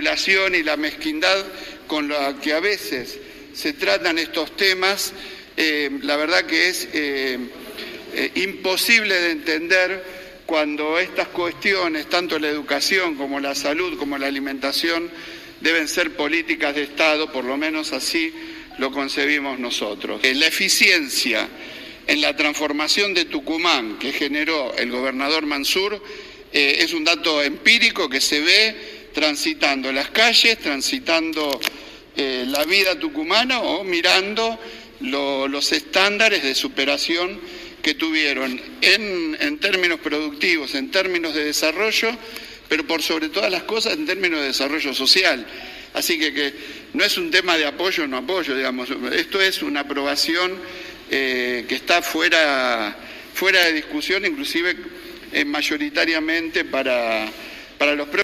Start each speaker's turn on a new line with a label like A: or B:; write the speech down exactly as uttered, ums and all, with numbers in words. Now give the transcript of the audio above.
A: dilación y la mezquindad con la que a veces se tratan estos temas, eh, la verdad que es eh, eh, imposible de entender cuando estas cuestiones, tanto la educación como la salud, como la alimentación, deben ser políticas de Estado, por lo menos así lo concebimos nosotros. Eh, la eficiencia en la transformación de Tucumán que generó el gobernador Mansur eh, es un dato empírico que se ve transitando las calles, transitando eh, la vida tucumana o mirando lo, los estándares de superación que tuvieron en, en términos productivos, en términos de desarrollo, pero por sobre todas las cosas en términos de desarrollo social. Así que, que no es un tema de apoyo o no apoyo, digamos, esto es una aprobación eh, que está fuera, fuera de discusión, inclusive eh, mayoritariamente para, para los